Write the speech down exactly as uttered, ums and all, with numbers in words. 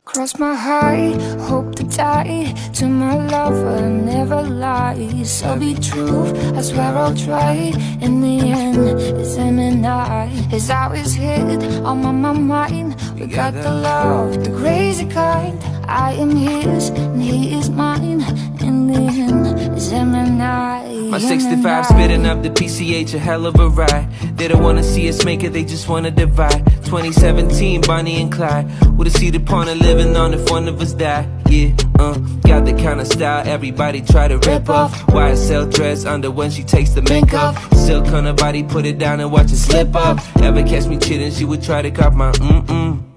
Cross my heart, hope to die to my lover, never lies. I'll be true, I swear I'll try. In the end, it's him and I. His always hit on my, my mind. We got the love, the crazy kind. I am his and he is mine. In the end, it's him and I. My sixty-five spitting up the P C H, a hell of a ride. They don't wanna see us make it, they just wanna divide. Twenty seventeen, Bonnie and Clyde. Would've seen the point of living on if one of us died. Yeah, uh, got the kind of style everybody try to rip off. Y S L dress under when she takes the make off. Silk on her body, put it down and watch it slip off. Ever catch me cheating, she would try to cop my mm-mm.